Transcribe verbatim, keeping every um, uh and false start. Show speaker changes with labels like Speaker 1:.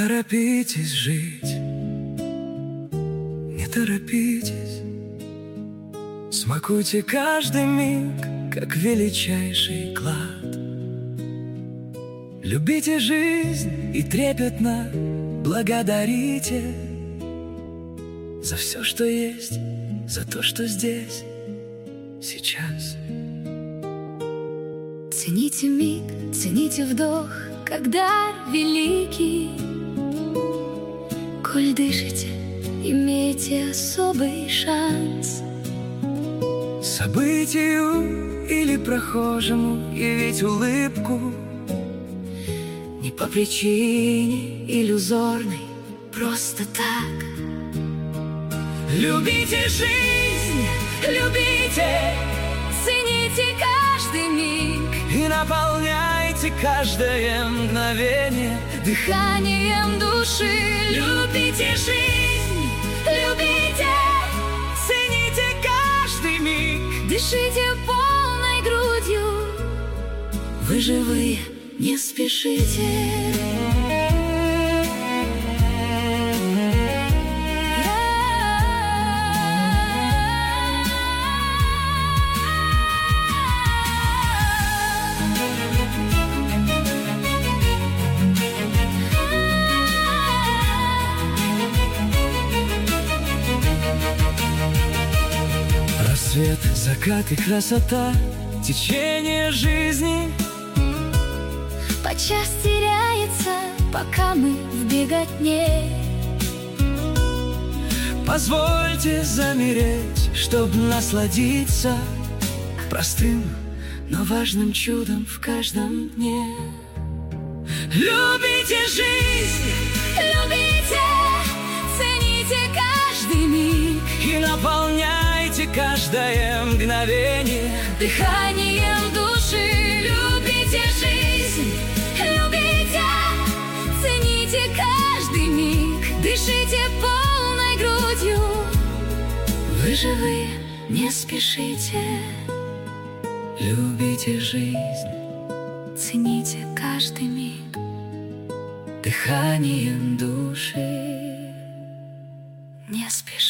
Speaker 1: торопитесь жить, не торопитесь. Смакуйте каждый миг, как величайший клад. Любите жизнь и трепетно благодарите за все, что есть, за то, что здесь, сейчас.
Speaker 2: Цените миг, цените вдох, когда великий. Коль дышите, имейте особый шанс.
Speaker 1: Событию или прохожему явить улыбку,
Speaker 2: не по причине иллюзорной, просто так.
Speaker 1: Любите жизнь, любите,
Speaker 2: Цените каждый миг
Speaker 1: и наполняйте каждое мгновение
Speaker 2: дыханием души.
Speaker 1: Любите жизнь, любите, цените каждый миг.
Speaker 2: Дышите полной грудью, вы живые, не спешите.
Speaker 1: Рассвет, закат и красота, течение жизни
Speaker 2: Подчас теряется, пока мы в беготне.
Speaker 1: Позвольте замереть, чтоб насладиться простым, но важным чудом в каждом дне. Любите жизнь,
Speaker 2: Любите, цените каждый миг
Speaker 1: и наполняйте каждое мгновение
Speaker 2: дыханием души. Любите жизнь, любите, цените каждый миг, дышите полной грудью, вы живые, не спешите.
Speaker 1: Любите жизнь
Speaker 2: Цените каждый миг
Speaker 1: дыханием души.
Speaker 2: не спешите.